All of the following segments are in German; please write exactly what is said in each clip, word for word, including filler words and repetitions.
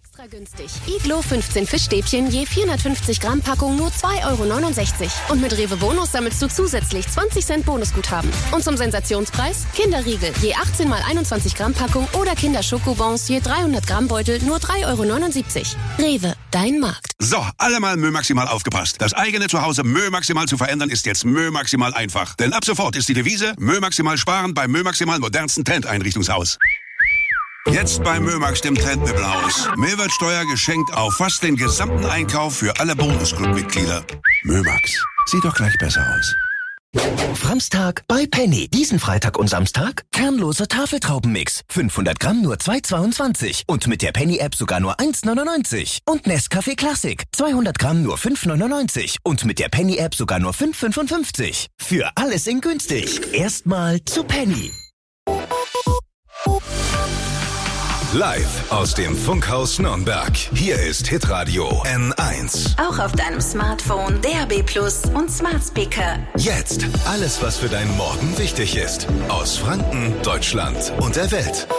Extra günstig. Iglo fünfzehn Fischstäbchen je vierhundertfünfzig Gramm Packung nur zwei Euro neunundsechzig. Und mit Rewe Bonus sammelst du zusätzlich zwanzig Cent Bonusguthaben. Und zum Sensationspreis Kinderriegel je achtzehn mal einundzwanzig Gramm Packung oder Kinderschokobons je dreihundert Gramm Beutel nur drei Euro neunundsiebzig. Rewe, dein Markt. So, alle mal Mö Maximal aufgepasst. Das eigene Zuhause Mö Maximal zu verändern ist jetzt Mö Maximal einfach. Denn ab sofort ist die Devise Mö Maximal sparen beim Mö Maximal modernsten Trend-Einrichtungshaus. Jetzt bei Mömax, dem Trendmöbelhaus. Mehrwertsteuer geschenkt auf fast den gesamten Einkauf für alle Bonusclub-Mitglieder. Mömax, sieht doch gleich besser aus. Framstag bei Penny. Diesen Freitag und Samstag kernloser Tafeltraubenmix. fünfhundert Gramm nur zwei Euro zweiundzwanzig. Und mit der Penny-App sogar nur eins Euro neunundneunzig. Und Nescafé Classic. zweihundert Gramm nur fünf Euro neunundneunzig. Und mit der Penny-App sogar nur fünf Euro fünfundfünfzig. Für alles in günstig. Erstmal zu Penny. Live aus dem Funkhaus Nürnberg. Hier ist Hitradio N eins. Auch auf deinem Smartphone, D A B Plus und Smart Speaker. Jetzt alles, was für deinen Morgen wichtig ist. Aus Franken, Deutschland und der Welt.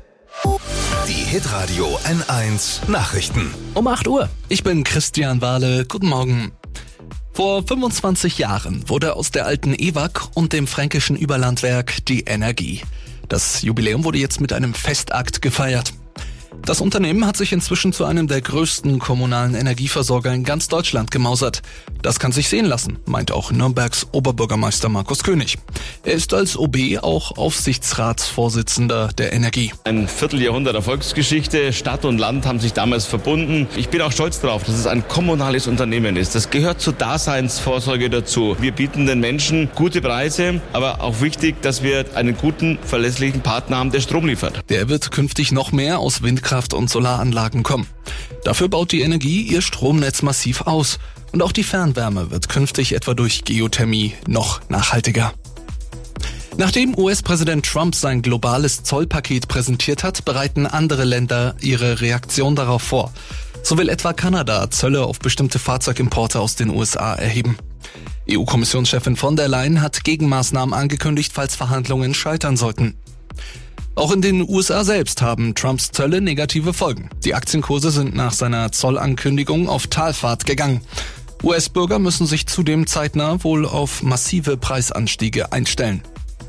Die Hitradio N eins Nachrichten. Um acht Uhr. Ich bin Christian Wahle. Guten Morgen. Vor fünfundzwanzig Jahren wurde aus der alten E W A G und dem fränkischen Überlandwerk die Energie. Das Jubiläum wurde jetzt mit einem Festakt gefeiert. Das Unternehmen hat sich inzwischen zu einem der größten kommunalen Energieversorger in ganz Deutschland gemausert. Das kann sich sehen lassen, meint auch Nürnbergs Oberbürgermeister Markus König. Er ist als O B auch Aufsichtsratsvorsitzender der Energie. Ein Vierteljahrhundert Erfolgsgeschichte, Stadt und Land haben sich damals verbunden. Ich bin auch stolz darauf, dass es ein kommunales Unternehmen ist. Das gehört zur Daseinsvorsorge dazu. Wir bieten den Menschen gute Preise, aber auch wichtig, dass wir einen guten, verlässlichen Partner haben, der Strom liefert. Der wird künftig noch mehr aus Windkraft und Solaranlagen kommen. Dafür baut die Energie ihr Stromnetz massiv aus. Und auch die Fernwärme wird künftig etwa durch Geothermie noch nachhaltiger. Nachdem U S-Präsident Trump sein globales Zollpaket präsentiert hat, bereiten andere Länder ihre Reaktion darauf vor. So will etwa Kanada Zölle auf bestimmte Fahrzeugimporte aus den U S A erheben. E U-Kommissionschefin von der Leyen hat Gegenmaßnahmen angekündigt, falls Verhandlungen scheitern sollten. Auch in den U S A selbst haben Trumps Zölle negative Folgen. Die Aktienkurse sind nach seiner Zollankündigung auf Talfahrt gegangen. U S-Bürger müssen sich zudem zeitnah wohl auf massive Preisanstiege einstellen.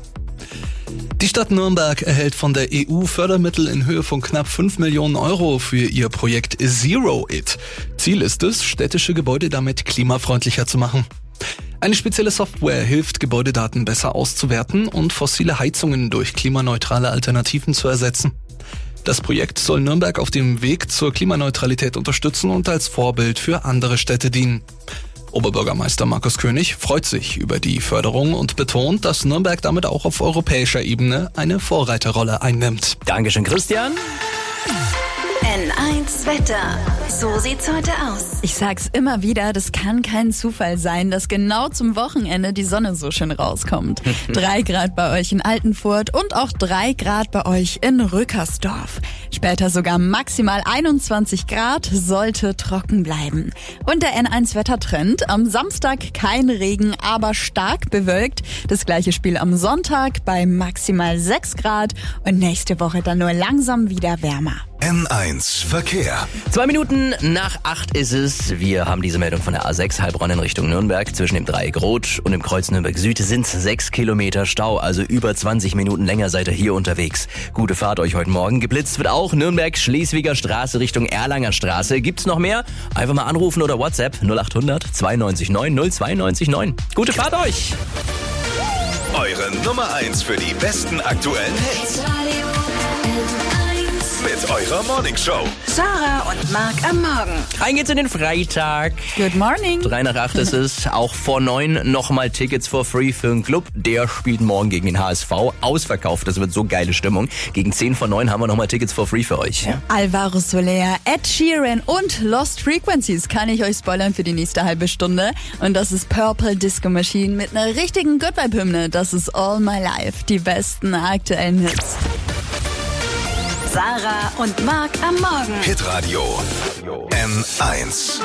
Die Stadt Nürnberg erhält von der E U Fördermittel in Höhe von knapp fünf Millionen Euro für ihr Projekt Zero It. Ziel ist es, städtische Gebäude damit klimafreundlicher zu machen. Eine spezielle Software hilft, Gebäudedaten besser auszuwerten und fossile Heizungen durch klimaneutrale Alternativen zu ersetzen. Das Projekt soll Nürnberg auf dem Weg zur Klimaneutralität unterstützen und als Vorbild für andere Städte dienen. Oberbürgermeister Markus König freut sich über die Förderung und betont, dass Nürnberg damit auch auf europäischer Ebene eine Vorreiterrolle einnimmt. Dankeschön, Christian. N eins Wetter. So sieht's heute aus. Ich sag's immer wieder, das kann kein Zufall sein, dass genau zum Wochenende die Sonne so schön rauskommt. Drei Grad bei euch in Altenfurt und auch drei Grad bei euch in Rückersdorf. Später sogar maximal einundzwanzig Grad, sollte trocken bleiben. Und der N eins Wettertrend, am Samstag kein Regen, aber stark bewölkt. Das gleiche Spiel am Sonntag bei maximal sechs Grad und nächste Woche dann nur langsam wieder wärmer. N eins Verkehr. Zwei Minuten nach acht ist es. Wir haben diese Meldung von der A sechs Heilbronn in Richtung Nürnberg. Zwischen dem Dreieck Rot und dem Kreuz Nürnberg Süd sind sechs Kilometer Stau. Also über zwanzig Minuten länger seid ihr hier unterwegs. Gute Fahrt euch heute Morgen. Geblitzt wird auch Nürnberg Schleswiger Straße Richtung Erlanger Straße. Gibt's noch mehr? Einfach mal anrufen oder WhatsApp null acht hundert zweiundneunzig neun null zwei neun neun. Gute Fahrt euch! Eure Nummer eins für die besten aktuellen Hits. Mit eurer Morningshow. Sarah und Marc am Morgen. Rein geht's in den Freitag. Good morning. Drei nach acht ist es. Auch vor neun nochmal Tickets for free für einen Club. Der spielt morgen gegen den H S V. Ausverkauft, das wird so geile Stimmung. Gegen zehn vor neun haben wir nochmal Tickets for free für euch. Ja. Alvaro Soler, Ed Sheeran und Lost Frequencies kann ich euch spoilern für die nächste halbe Stunde. Und das ist Purple Disco Machine mit einer richtigen Good Vibe Hymne. Das ist All My Life. Die besten aktuellen Hits. Sarah und Marc am Morgen. Hitradio N eins.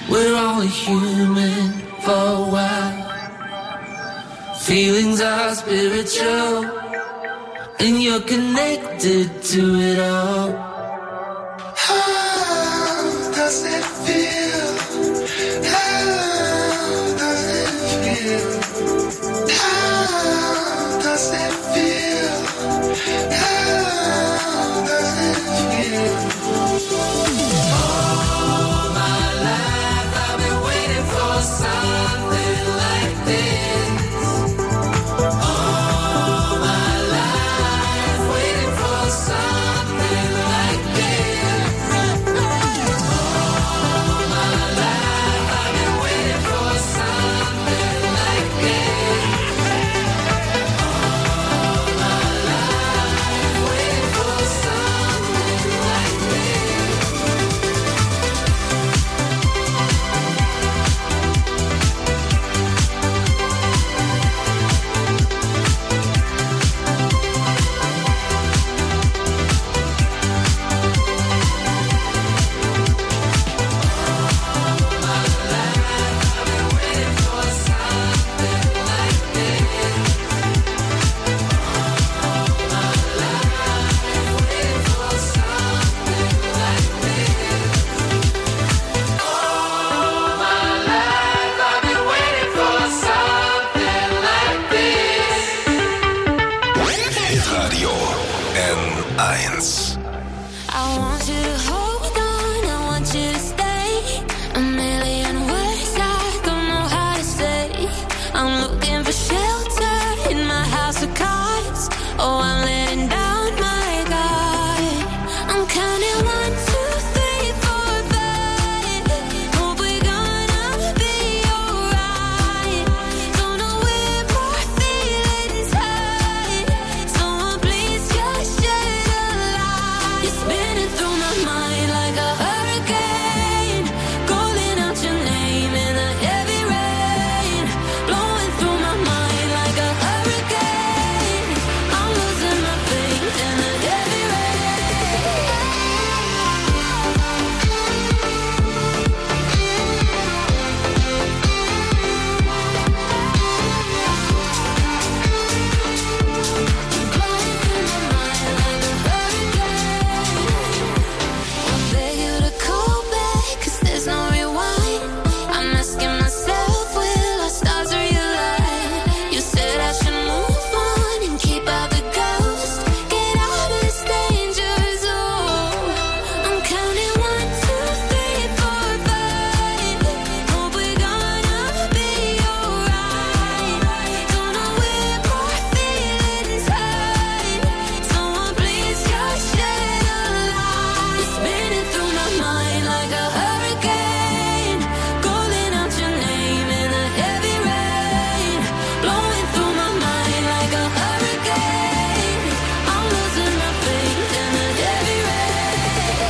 We're only human for a while. Feelings are spiritual, and you're connected to it all. How does it feel? How does it feel? How does it feel? How does it feel? All my life I've been waiting for something like this. All my life waiting for something like this. All my life I've been waiting for something like this. All my life waiting for something like this. Hitradio N eins. I want you to hold on, I want you to stay. A million words I don't know how to say. I'm looking for shelter in my house of cards. Oh, I'm letting down my guard. I'm counting one, two, three, four, five. Hope we're gonna be alright. Don't know where my feelings hide. Someone please just shed a light. You're spinning through my mind like a hurricane, calling out your name in the heavy rain, blowing through my mind like a hurricane. I'm losing my faith in the heavy rain. Blowing through my mind like a hurricane. I beg you to call back, 'cause there's no rewind. I'm asking myself, will our stars realign? You said I should move on and keep out the ghost. Get out of this danger zone. I'm counting one, two, three, four, five. Hope we're gonna be alright. Don't know where my feelings hide. Someone please just shed a light. You're spinning through my mind like a hurricane, calling out your name in the heavy rain, blowing through my mind like a hurricane. I'm losing my faith in the heavy rain.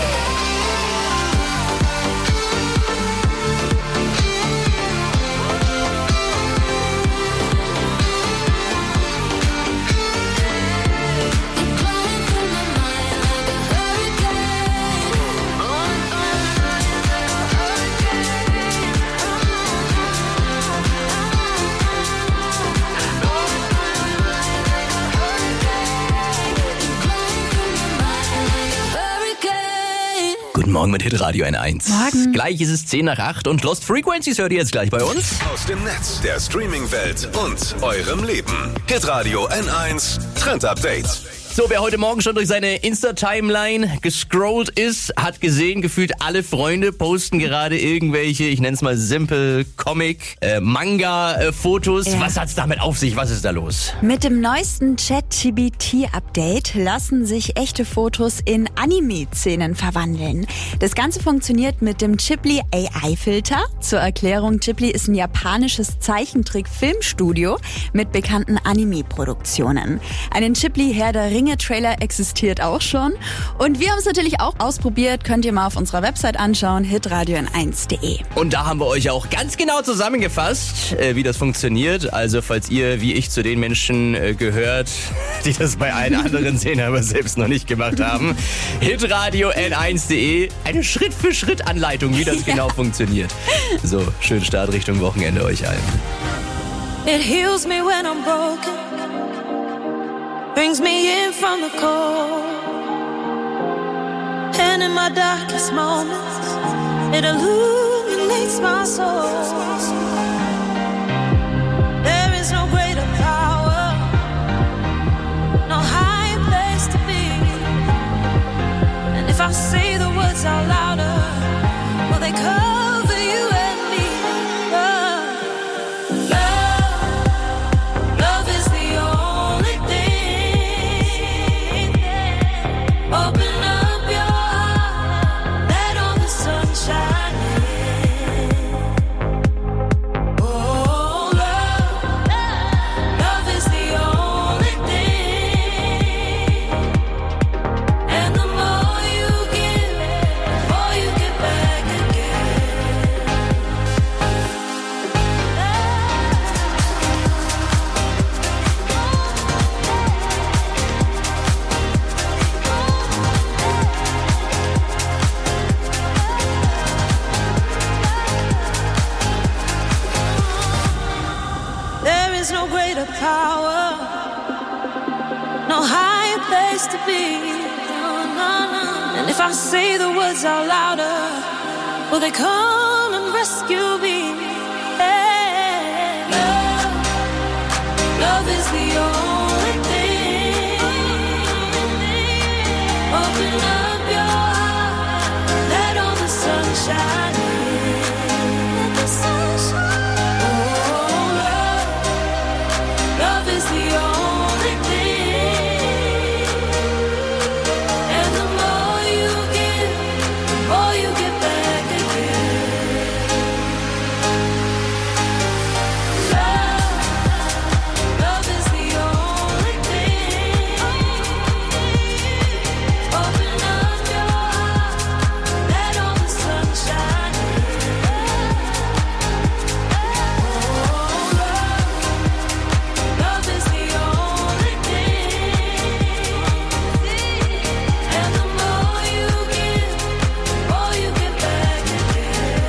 You're blowing through my mind like a hurricane, blowing through my mind like a hurricane. Blowing through my mind like a hurricane. You're blowing through my mind like a hurricane. Guten Morgen mit Hitradio N eins. Morgen. Gleich ist es zehn nach acht und Lost Frequencies hört ihr jetzt gleich bei uns. Aus dem Netz, der Streaming-Welt und eurem Leben. Hitradio N eins Trend Update. So, wer heute Morgen schon durch seine Insta-Timeline gescrollt ist, hat gesehen, gefühlt alle Freunde posten gerade irgendwelche, ich nenne es mal simpel Comic, äh, Manga-Fotos. Ja. Was hat's damit auf sich? Was ist da los? Mit dem neuesten ChatGPT-Update lassen sich echte Fotos in Anime-Szenen verwandeln. Das Ganze funktioniert mit dem Ghibli A I-Filter. Zur Erklärung, Ghibli ist ein japanisches Zeichentrick-Filmstudio mit bekannten Anime-Produktionen. Einen Ghibli-Herr der Ringe Single-Trailer existiert auch schon. Und wir haben es natürlich auch ausprobiert. Könnt ihr mal auf unserer Website anschauen, hitradio n eins punkt de. Und da haben wir euch auch ganz genau zusammengefasst, äh, wie das funktioniert. Also falls ihr, wie ich, zu den Menschen äh, gehört, die das bei allen anderen sehen, aber selbst noch nicht gemacht haben, hitradio n eins punkt de, eine Schritt-für-Schritt-Anleitung, wie das ja. genau funktioniert. So, schönen Start Richtung Wochenende euch allen. It heals me when I'm broken, brings me in from the cold, and in my darkest moments, it illuminates my soul. There is no greater power, no higher place to be, and if I say the words out louder, will they cover you and me? Love, love, love is the only thing. Open up your heart, let all the sun shine in. Oh, love, love is the only thing. And the more you give, the more you get back again. There is no greater power, no higher place to be. And if I say the words out louder, will they come and rescue me? Yeah. Love, love is the only thing. Open up your heart, let all the sun shine in. Let the sun shine. Oh, love, love is the only thing. And the more you give, the more you get back again. Love, love is the only thing. Open up your heart, let all the sun shine in. Oh, love, love is the only thing. And the more you give, the more you get back again.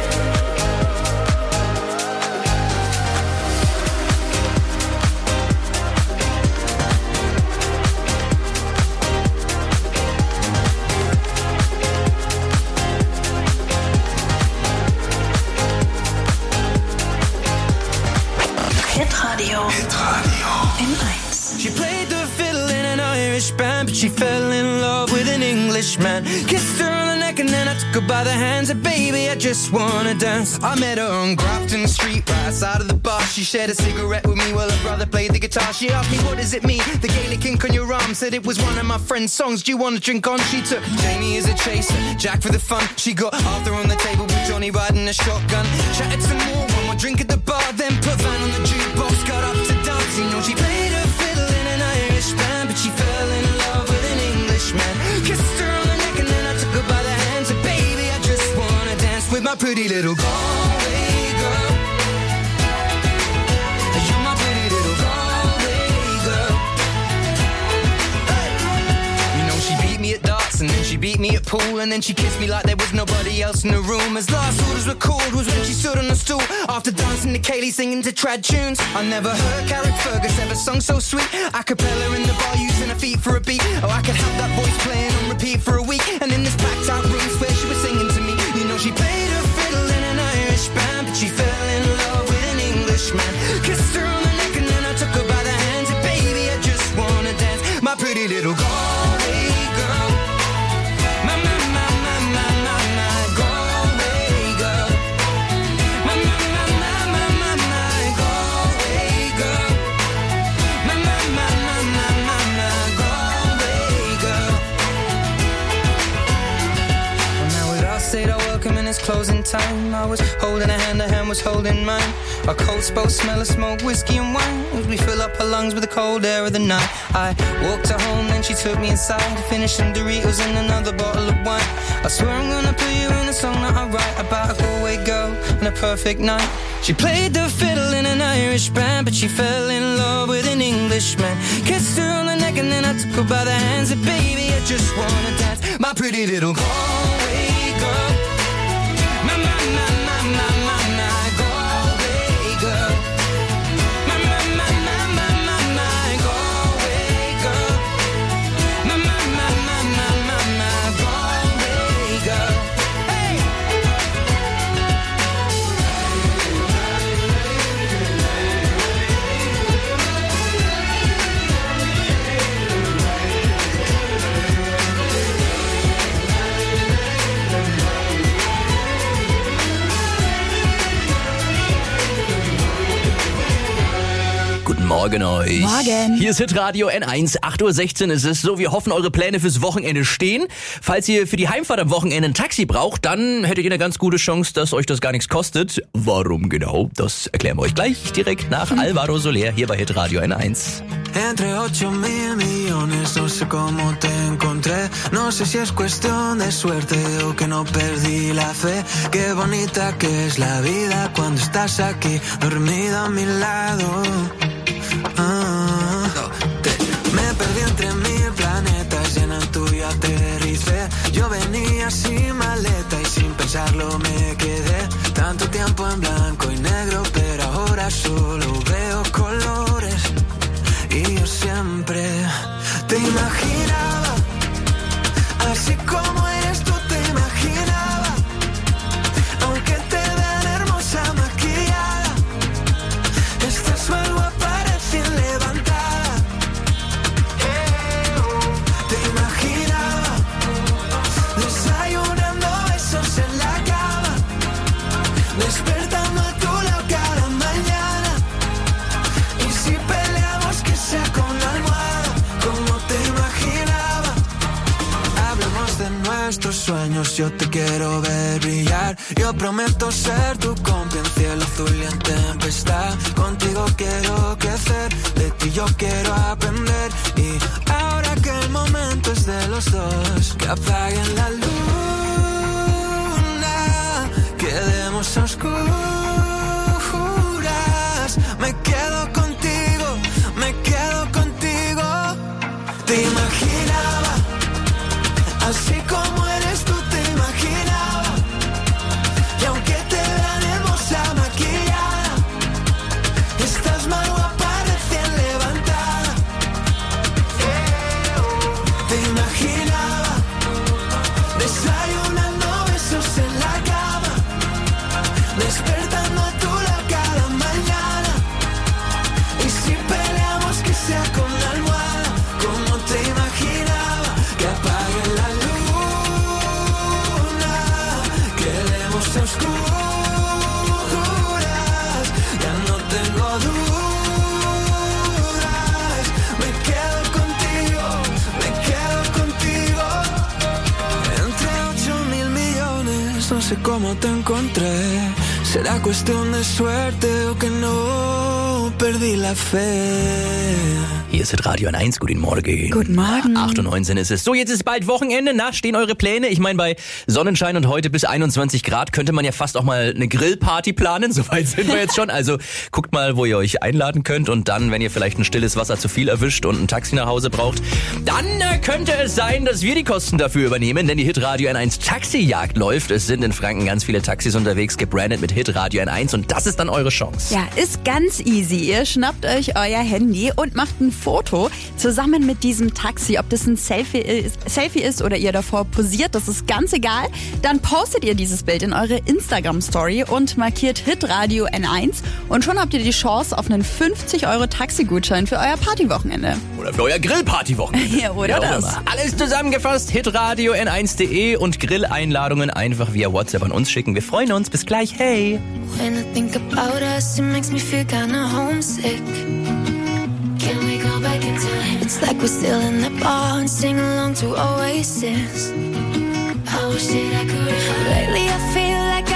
Hitradio N eins. She played the fiddle in an Irish band, but she fell in love with an Englishman. Kissed her on the neck and then I took her by the hands. And baby, I just wanna dance. I met her on Grafton Street, right outside of the bar. She shared a cigarette with me while her brother played the guitar. She asked me, what does it mean? The Gaelic ink on your arm. Said it was one of my friend's songs. Do you want to drink on? She took Jamie as a chaser, Jack for the fun. She got Arthur on the table with Johnny riding a shotgun. Chatted some more, one more drink at the bar, then put Van on the jukebox. Got up to dance, you know she played her fiddle in an Irish band, but she fell in love with an Englishman. Kissed her on the neck and then I took her by the hands. And baby, I just wanna dance with my pretty little Galway girl. You're my pretty little Galway girl. Hey. You know she beat me at darts and then she beat me at pool, and then she kissed me like there was nobody else in the room. As last orders were called was when she stood on the stool after dancing to Kaylee singing to trad tunes. I never heard Carrickfergus ever sung so sweet. A cappella in the bar using her feet for a beat. Oh, I could have that voice playing on repeat for a week. And in this packed out room where she was singing to me. You know she played her fiddle in an Irish band, but she fell in love with an Englishman. Kissed her on the neck and then I took her by the hands. And baby, I just wanna dance, my pretty little Galway girl. My, my, my, my, my, my, my Galway girl. My, my, my, my, my, my, my Galway girl. My, my, my, my, my, my, my Galway girl. Well, now we'd all say our welcome in this closing time. I was holding her hand, her hand was holding mine. Our coats both smell of smoke, whiskey and wine, as we fill up her lungs with the cold air of the night. I walked her home, then she took me inside to finish some Doritos and another bottle of wine. I swear I'm gonna put you in a song that I write about a Galway girl and a perfect night. She played the fiddle in an Irish band, but she fell in love with an Englishman. Kissed her on the neck and then I took her by the hands. And baby, I just wanna dance, my pretty little Galway girl. My, my, my, my, my, my, my Galway girl. My, my, my, my, my, my, my Galway girl. My, my, my, my, my, my, my Galway girl. Hey! Guten Morgen euch. Morgen. Hier ist Hitradio N eins, acht Uhr sechzehn ist es. So, wir hoffen, eure Pläne fürs Wochenende stehen. Falls ihr für die Heimfahrt am Wochenende ein Taxi braucht, dann hättet ihr eine ganz gute Chance, dass euch das gar nichts kostet. Warum genau? Das erklären wir euch gleich direkt nach Alvaro Soler hier bei Hitradio N eins. Entre ocho mil millones, no sé cómo te encontré. No sé si es cuestión de suerte o que no perdí la fe. Qué bonita que es la vida cuando estás aquí, dormida a mi lado. Ah, te, me perdí entre mil planetas y en el tuyo aterricé. Yo venía sin maleta y sin pensarlo me quedé. Tanto tiempo en blanco y negro, pero ahora solo veo colores. Y yo siempre te imaginaba, así como eres tú te imaginaba. Aunque te vean hermosa maquillada, estás más guapa recién levantada. Te imaginaba, desayunando besos en la cama, despertando a tu lado cada mañana. Y si peleamos que sea con la almohada, como te imaginaba. Hablemos de nuestros sueños, yo te quiero ver brillar. Yo prometo ser tu compi en cielo azul y en tempestad. Contigo quiero crecer, de ti yo quiero aprender. Y ahora que el momento es de los dos, que apaguen la luna, quedemos a oscuras. Me quedo contigo, me quedo contigo. Te imaginaba, así como eres tú te imaginaba. Y aunque te vean hermosa maquillada, estás más guapa recién levantada. Te imaginaba, desayunando besos en la cama, despertando a tu lado cada mañana. Y si peleamos que sea con la almohada, como te imaginaba. Que apague la luna, quedemos a oscuras. Ya no tengo dudas, me quedo contigo, me quedo contigo. Entre ocho mil millones, no sé cómo te encontré. Será cuestión de suerte o que no perdí la fe. Hier ist Radio N eins, guten Morgen. Guten Morgen. acht Uhr neunzehn ist es. So, jetzt ist bald Wochenende. Na, stehen eure Pläne? Ich meine, bei Sonnenschein und heute bis einundzwanzig Grad könnte man ja fast auch mal eine Grillparty planen. Soweit sind wir jetzt schon. Also guckt mal, wo ihr euch einladen könnt. Und dann, wenn ihr vielleicht ein stilles Wasser zu viel erwischt und ein Taxi nach Hause braucht, dann äh, könnte es sein, dass wir die Kosten dafür übernehmen. Denn die Hitradio N eins Taxijagd läuft. Es sind in Franken ganz viele Taxis unterwegs, gebrandet mit Hitradio N eins. Und das ist dann eure Chance. Ja, ist ganz easy. Ihr schnappt euch euer Handy und macht ein Foto zusammen mit diesem Taxi. Ob das ein Selfie ist, Selfie ist oder ihr davor posiert, das ist ganz egal. Dann postet ihr dieses Bild in eure Instagram-Story und markiert Hitradio N eins. Und schon habt ihr die Chance auf einen fünfzig Euro Taxigutschein für euer Partywochenende. Oder für euer Grillpartywochenende. Ja, oder das. Immer. Alles zusammengefasst, hitradio n eins punkt de und Grilleinladungen einfach via WhatsApp an uns schicken. Wir freuen uns. Bis gleich. Hey. When I think about us, it makes me feel kinda homesick. Can we go back in time? It's like we're still in the bar and sing along to Oasis. I wish that I could. Lately I feel like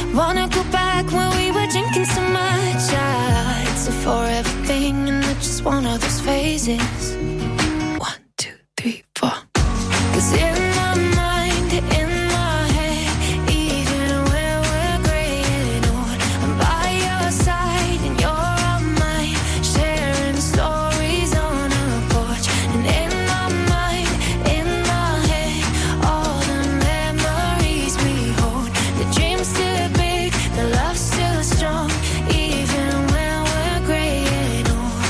Wanna go back when we were drinking so much. Ah, it's a forever thing and it's just one of those phases. One, two, three, four. 'Cause in my mind, in my head, even when we're gray and old, I'm by your side and you're on mine, sharing stories on a porch. And in my mind, in my head, all the memories we hold. The dream's still big, the love's still strong, even when we're gray and old.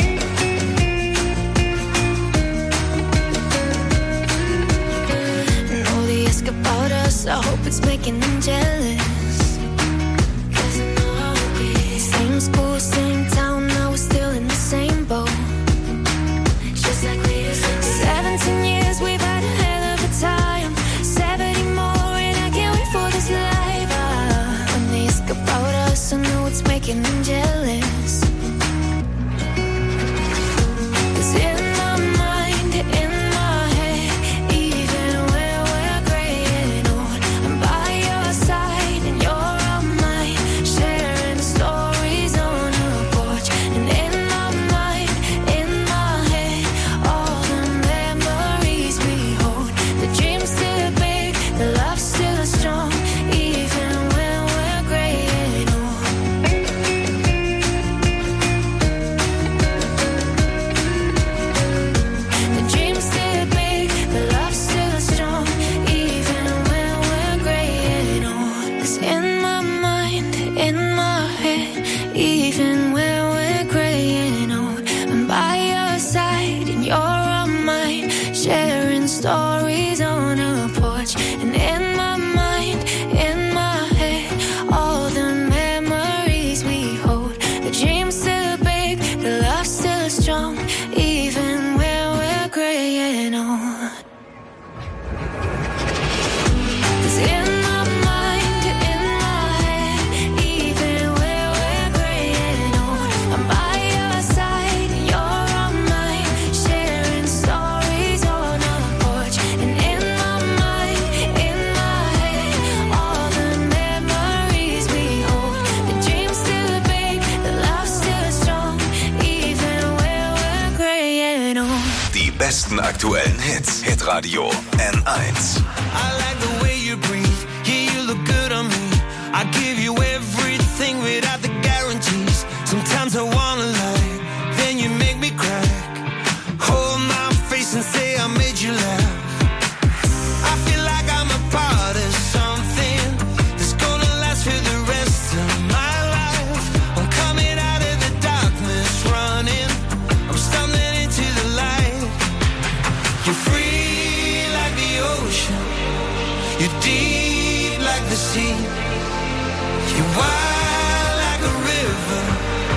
And all they ask about us, I hope it's making them jealous. 'Cause I know how it is. Same school, same town, now we're still in the same boat. Just like we used to be. Seventeen years, we've had a hell of a time. Seventy more, and I can't wait for this life. Ah, when they ask about us, I know it's making them jealous. 'Cause in my mind, in my head, even when we're gray and old, I'm by your side and you're on mine, sharing stories on a porch. And in my mind, in my head, all the memories we hold. The dream's still big, the love's still strong, even when we're gray and old. The dream's still big, the love's still strong, even when we're gray and old. 'Cause in my mind, in my head, even when we're gray and old, I'm by your side and you're on mine, sharing stories on a porch. And in my mind, in my head, all the memories we hold. The dream's still big, the love's still strong, even when we're gray and old. 'Cause in my mind, in my head, even when we're gray and old, I'm by your side and you're on mine, sharing stories on a porch. And in my mind, in my head, all the memories we hold. The dream's still big, the love's still strong, even when we're gray and old. Die besten aktuellen Hits. Hitradio N eins. I like the way you breathe, yeah, you look good on me. I give you everything without the guarantees. Sometimes I wanna lie, then you make me cry. Hold my face and say I made you laugh. I feel like I'm a part of something that's gonna last for the rest of my life. I'm coming out of the darkness, running, I'm stumbling into the light. You're free like the ocean, you're deep like the sea, you're wild like a river,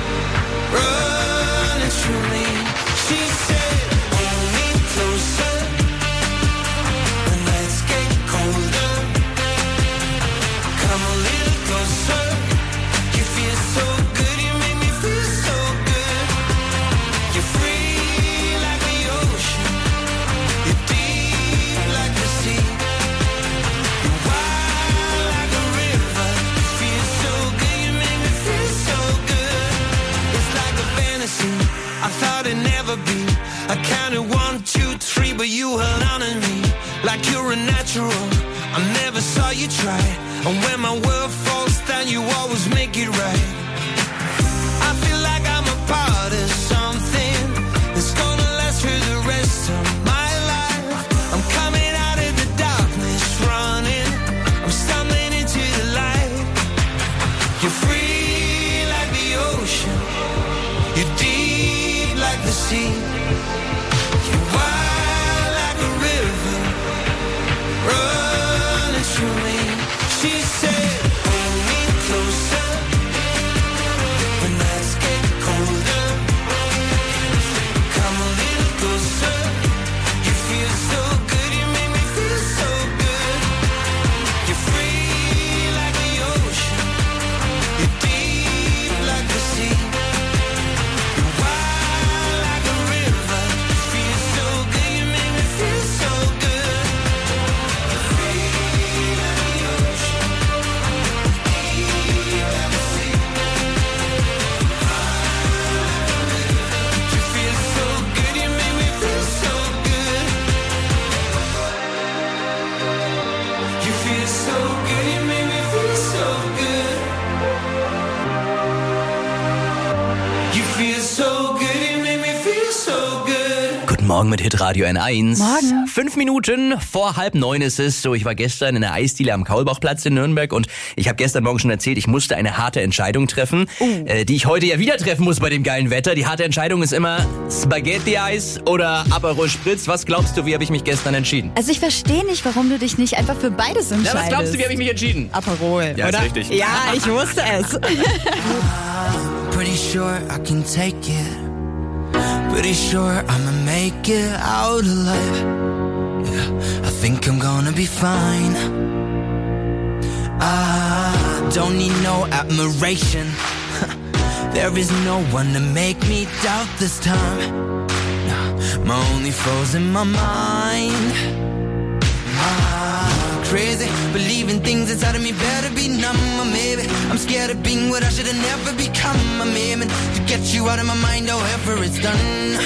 running through me. She said, hold me closer, when nights get colder, come a little closer. You feel so good, you make me feel so good. You're free like the ocean, you're deep like the sea, you're wild like a river. You feel so good, you make me feel so good. It's like a fantasy, I thought it'd never be. I counted one, two, three, but you held on to me like you're a natural. I never saw you try, and when my world falls down, you always make it right. I feel like I'm a part of something that's gonna last for the rest of my life. I'm coming out of the darkness, running, I'm stumbling into the light. You're free like the ocean, you're deep like the sea, you're wild like a river, running through me. She said, hold me closer, when nights get colder, come a little closer. You feel so good, you make me feel so good. You're free like the ocean, you're deep like the sea, you're wild like a river. You feel so good, you make me feel so good. You're free like the ocean, you're deep Guten Morgen mit Hitradio N eins. Morgen. Fünf Minuten vor halb neun ist es. So, ich war gestern in der Eisdiele am Kaulbachplatz in Nürnberg und ich habe gestern Morgen schon erzählt, ich musste eine harte Entscheidung treffen, uh. äh, die ich heute ja wieder treffen muss bei dem geilen Wetter. Die harte Entscheidung ist immer Spaghetti-Eis oder Aperol Spritz. Was glaubst du, wie habe ich mich gestern entschieden? Also ich verstehe nicht, warum du dich nicht einfach für beides entscheidest. Na, was glaubst du, wie habe ich mich entschieden? Aperol, ja, oder? Ist richtig. Ja, ich wusste es. Pretty sure I can take it. Pretty sure I'ma make it out alive. Yeah, I think I'm gonna be fine. I don't need no admiration. There is no one to make me doubt this time. No, my only foe's in my mind. Ah, crazy, believing things inside of me better be numb. Or maybe I'm scared of being what I should have never become. I'm aiming to get you out of my mind, however it's done.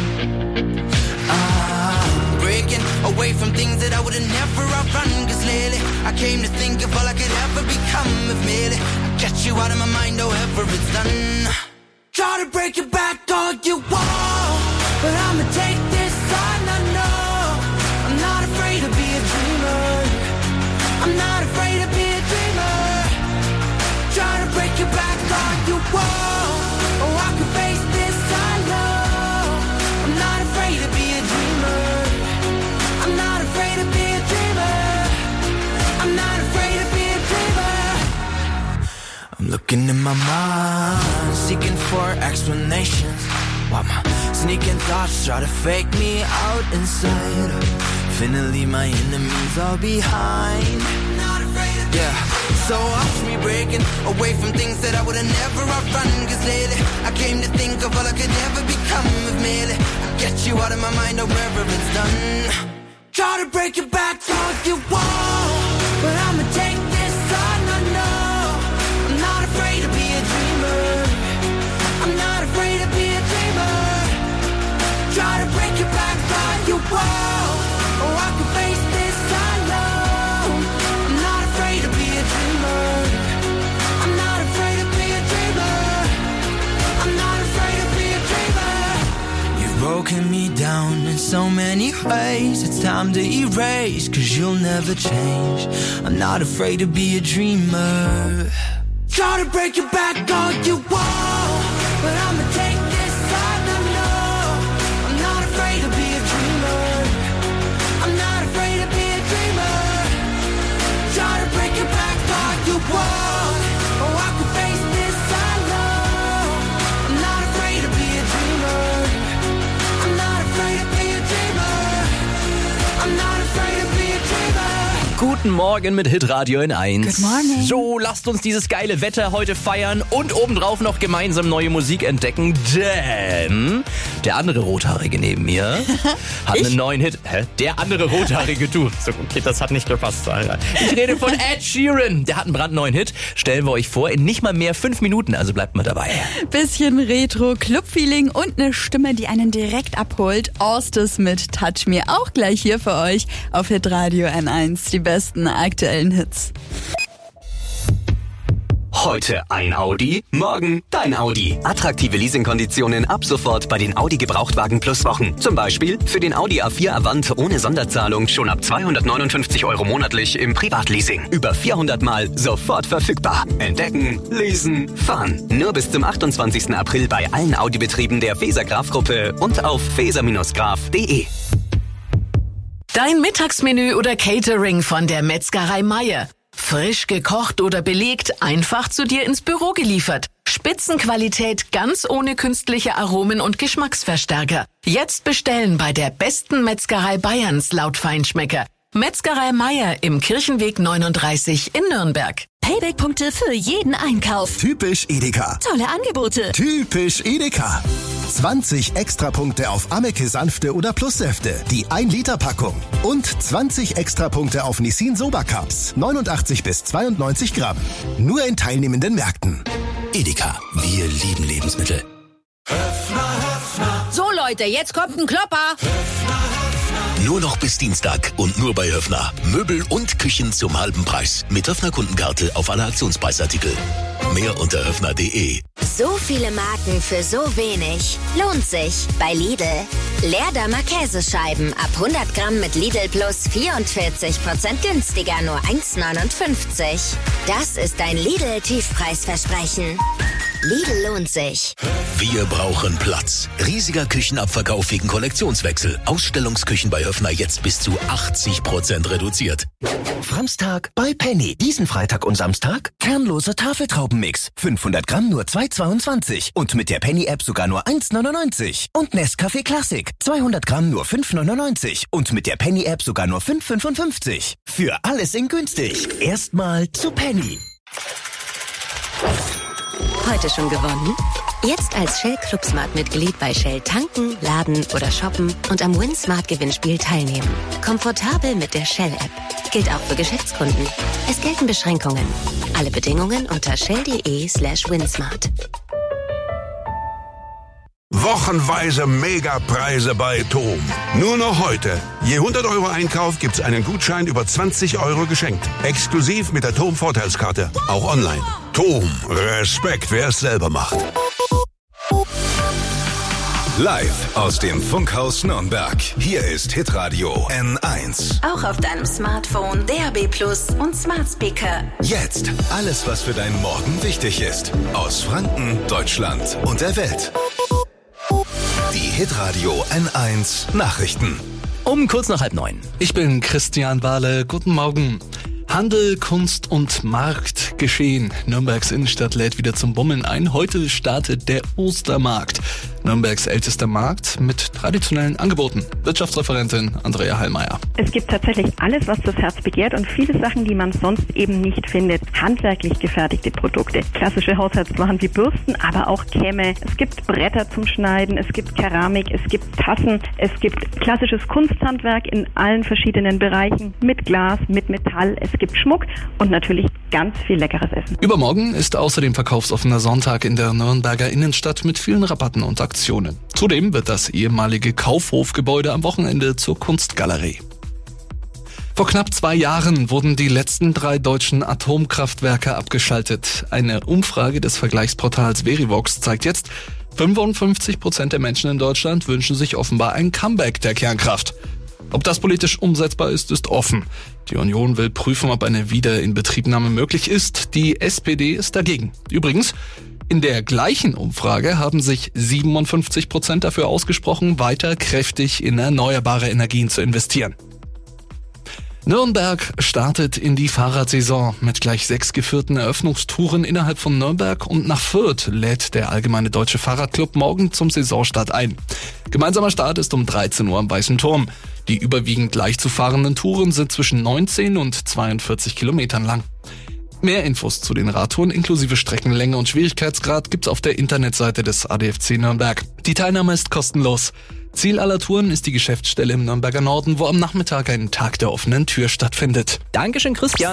I'm breaking away from things that I would have never outrun. Cause lately I came to think of all I could ever become. If merely I get you out of my mind, however it's done. Try to break it back all you want, but I'ma take this on, I know. I'm not afraid to be a dreamer. I'm not afraid to be a dreamer. Try to break it back all you want, oh I can face this, I know. I'm not afraid to be a dreamer. I'm not afraid to be a dreamer. I'm not afraid to be a dreamer. I'm looking in my mind, seeking for explanations. While my sneaking thoughts try to fake me out inside. Finna leave my enemies all behind. Not afraid of yeah, so watch me breaking away from things that I would've never outrun. Cause lately I came to think of all I could ever become. If merely I get you out of my mind, however it's done. Try to break it back all you want, but I'ma take this on, I know. I'm not afraid to be a dreamer. I'm not afraid to be a dreamer. Try to break it back all you want, oh I can face this, I know. I'm not afraid to be a dreamer. I'm not afraid to be a dreamer. I'm not afraid to be a dreamer. You've broken me down in so many ways. It's time to erase, cause you'll never change. I'm not afraid to be a dreamer. Try to break it back all you want, but I'ma take this on, I know. I'm not afraid to be a dreamer. I'm not afraid to be a dreamer. Try to break it back all you want, oh I can face this, I know. I'm not afraid to be a dreamer. I'm not afraid to be a dreamer. I'm not afraid to be a dreamer. Guten Morgen mit Hitradio N eins. Good morning. So, lasst uns dieses geile Wetter heute feiern und obendrauf noch gemeinsam neue Musik entdecken, denn der andere Rothaarige neben mir hat einen neuen Hit. Hä? Der andere Rothaarige, du. So, okay, das hat nicht gepasst, Alter. Ich rede von Ed Sheeran. Der hat einen brandneuen Hit. Stellen wir euch vor, in nicht mal mehr fünf Minuten, also bleibt mal dabei. Bisschen Retro, Club-Feeling und eine Stimme, die einen direkt abholt. Ostis mit Touch Me auch gleich hier für euch auf Hitradio N eins. Die besten aktuellen Hits. Heute ein Audi, morgen dein Audi. Attraktive Leasingkonditionen ab sofort bei den Audi Gebrauchtwagen Plus Wochen. Zum Beispiel für den Audi A vier Avant ohne Sonderzahlung schon ab zweihundertneunundfünfzig Euro monatlich im Privatleasing. Über vierhundert Mal sofort verfügbar. Entdecken, leasen, fahren. Nur bis zum achtundzwanzigsten April bei allen Audi-Betrieben der Feser Graf Gruppe und auf feser graf punkt de. Dein Mittagsmenü oder Catering von der Metzgerei Meier. Frisch gekocht oder belegt, einfach zu dir ins Büro geliefert. Spitzenqualität ganz ohne künstliche Aromen und Geschmacksverstärker. Jetzt bestellen bei der besten Metzgerei Bayerns laut Feinschmecker. Metzgerei Meier im Kirchenweg neununddreißig in Nürnberg. Payback-Punkte für jeden Einkauf. Typisch Edeka. Tolle Angebote. Typisch Edeka. zwanzig Extrapunkte auf Ameke Sanfte oder Plussäfte, die ein Liter Packung. Und zwanzig Extrapunkte auf Nissin Soba Cups, neunundachtzig bis zweiundneunzig Gramm. Nur in teilnehmenden Märkten. Edeka, wir lieben Lebensmittel. So Leute, jetzt kommt ein Klopper. Nur noch bis Dienstag und nur bei Höffner. Möbel und Küchen zum halben Preis. Mit Höffner Kundenkarte auf alle Aktionspreisartikel. Mehr unter höffner punkt de. So viele Marken für so wenig. Lohnt sich bei Lidl. Leerdammer Käsescheiben ab hundert Gramm mit Lidl Plus vierundvierzig Prozent günstiger, nur eins neunundfünfzig. Das ist ein Lidl-Tiefpreisversprechen. Lidl lohnt sich. Wir brauchen Platz. Riesiger Küchenabverkauf wegen Kollektionswechsel. Ausstellungsküchen bei Höffner jetzt bis zu achtzig Prozent reduziert. Framstag bei Penny. Diesen Freitag und Samstag kernloser Tafeltraubenmix. fünfhundert Gramm nur zwei zweiundzwanzig. Und mit der Penny-App sogar nur eins neunundneunzig. Und Nescafé Classic. zweihundert Gramm nur fünf neunundneunzig. Und mit der Penny-App sogar nur fünf fünfundfünfzig. Für alles in günstig. Erstmal zu Penny. Heute schon gewonnen? Jetzt als Shell Club Smart Mitglied bei Shell tanken, laden oder shoppen und am Win Smart Gewinnspiel teilnehmen. Komfortabel mit der Shell App. Gilt auch für Geschäftskunden. Es gelten Beschränkungen. Alle Bedingungen unter shell.de slash winsmart. Wochenweise Megapreise bei Tom. Nur noch heute. Je hundert Euro Einkauf gibt's einen Gutschein über zwanzig Euro geschenkt. Exklusiv mit der Tom Vorteilskarte. Auch online. Tom. Respekt, wer es selber macht. Live aus dem Funkhaus Nürnberg. Hier ist Hitradio N eins. Auch auf deinem Smartphone, D A B Plus und Smart Speaker. Jetzt alles, was für deinen Morgen wichtig ist. Aus Franken, Deutschland und der Welt. Die Hitradio N eins Nachrichten. Um kurz nach halb neun. Ich bin Christian Wahle. Guten Morgen. Handel, Kunst und Marktgeschehen. Nürnbergs Innenstadt lädt wieder zum Bummeln ein. Heute startet der Ostermarkt. Nürnbergs ältester Markt mit traditionellen Angeboten. Wirtschaftsreferentin Andrea Hallmeier. Es gibt tatsächlich alles, was das Herz begehrt und viele Sachen, die man sonst eben nicht findet. Handwerklich gefertigte Produkte, klassische Haushaltswaren wie Bürsten, aber auch Kämme. Es gibt Bretter zum Schneiden, es gibt Keramik, es gibt Tassen, es gibt klassisches Kunsthandwerk in allen verschiedenen Bereichen mit Glas, mit Metall. Es gibt Schmuck und natürlich ganz viel leckeres Essen. Übermorgen ist außerdem verkaufsoffener Sonntag in der Nürnberger Innenstadt mit vielen Rabatten und Aktionen. Zudem wird das ehemalige Kaufhofgebäude am Wochenende zur Kunstgalerie. Vor knapp zwei Jahren wurden die letzten drei deutschen Atomkraftwerke abgeschaltet. Eine Umfrage des Vergleichsportals Verivox zeigt jetzt, fünfundfünfzig Prozent der Menschen in Deutschland wünschen sich offenbar ein Comeback der Kernkraft. Ob das politisch umsetzbar ist, ist offen. Die Union will prüfen, ob eine Wiederinbetriebnahme möglich ist. Die S P D ist dagegen. Übrigens, in der gleichen Umfrage haben sich siebenundfünfzig Prozent dafür ausgesprochen, weiter kräftig in erneuerbare Energien zu investieren. Nürnberg startet in die Fahrradsaison. Mit gleich sechs geführten Eröffnungstouren innerhalb von Nürnberg und nach Fürth lädt der Allgemeine Deutsche Fahrradclub morgen zum Saisonstart ein. Gemeinsamer Start ist um dreizehn Uhr am Weißen Turm. Die überwiegend leicht zu fahrenden Touren sind zwischen neunzehn und zweiundvierzig Kilometern lang. Mehr Infos zu den Radtouren inklusive Streckenlänge und Schwierigkeitsgrad gibt's auf der Internetseite des A D F C Nürnberg. Die Teilnahme ist kostenlos. Ziel aller Touren ist die Geschäftsstelle im Nürnberger Norden, wo am Nachmittag ein Tag der offenen Tür stattfindet. Dankeschön, Christian.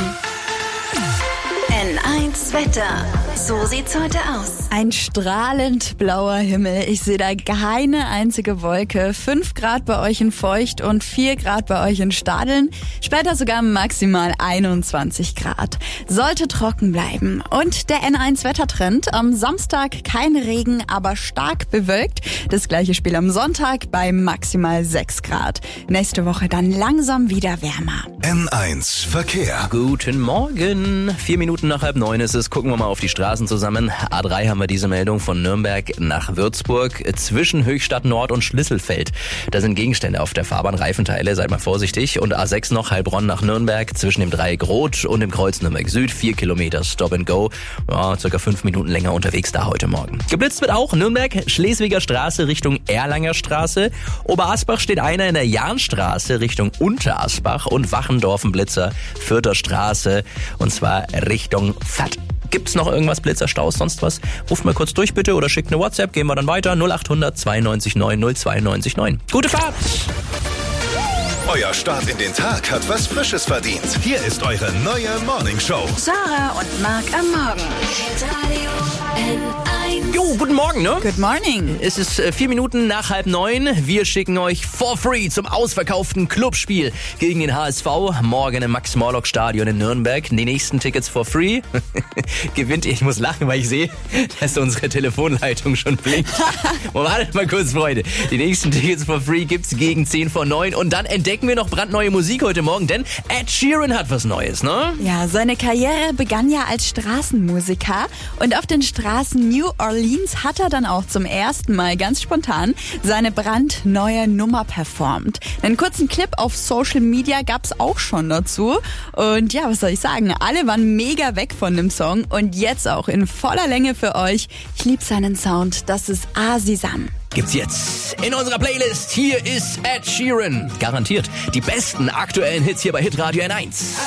N eins Wetter. So sieht's heute aus. Ein strahlend blauer Himmel. Ich sehe da keine einzige Wolke. fünf Grad bei euch in Feucht und vier Grad bei euch in Stadeln. Später sogar maximal einundzwanzig Grad. Sollte trocken bleiben. Und der N eins Wettertrend. Am Samstag kein Regen, aber stark bewölkt. Das gleiche Spiel am Sonntag bei maximal sechs Grad. Nächste Woche dann langsam wieder wärmer. N eins Verkehr. Guten Morgen. Vier Minuten nach halb neun ist es. Gucken wir mal auf die Straßen zusammen. A drei haben wir diese Meldung von Nürnberg nach Würzburg zwischen Höchstadt Nord und Schlüsselfeld. Da sind Gegenstände auf der Fahrbahn, Reifenteile, seid mal vorsichtig. Und A sechs noch Heilbronn nach Nürnberg zwischen dem Dreieck Rot und dem Kreuz Nürnberg Süd. Vier Kilometer Stop and Go. Ja, circa fünf Minuten länger unterwegs da heute Morgen. Geblitzt wird auch Nürnberg, Schleswiger Straße Richtung Erlanger Straße. Oberasbach steht einer in der Jahnstraße Richtung Unterasbach und Wachendorf ein Blitzer, Fürther Straße und zwar Richtung Fatt. Gibt's noch irgendwas, Blitzerstaus, sonst was? Ruft mal kurz durch bitte oder schickt eine WhatsApp, gehen wir dann weiter. null acht hundert zweiundneunzig neun null zwei neun neun. Gute Fahrt! Euer Start in den Tag hat was Frisches verdient. Hier ist eure neue Morning Show. Sarah und Marc am Morgen. Radio N eins. Jo, guten Morgen, ne? Good morning. Es ist äh, vier Minuten nach halb neun. Wir schicken euch for free zum ausverkauften Clubspiel gegen den H S V. Morgen im Max-Morlock-Stadion in Nürnberg. Die nächsten Tickets for free. Gewinnt ihr, ich muss lachen, weil ich sehe, dass unsere Telefonleitung schon blinkt. Oh, wartet mal kurz, Freunde. Die nächsten Tickets for free gibt's gegen zehn vor neun. Und dann entdecken wir noch brandneue Musik heute Morgen, denn Ed Sheeran hat was Neues, ne? Ja, seine Karriere begann ja als Straßenmusiker und auf den Straßen New Orleans hat er dann auch zum ersten Mal ganz spontan seine brandneue Nummer performt. Einen kurzen Clip auf Social Media gab's auch schon dazu und ja, was soll ich sagen, alle waren mega weg von dem Song und jetzt auch in voller Länge für euch. Ich liebe seinen Sound, das ist Asisam. Gibt's jetzt in unserer Playlist. Hier ist Ed Sheeran. Garantiert die besten aktuellen Hits hier bei Hitradio N eins.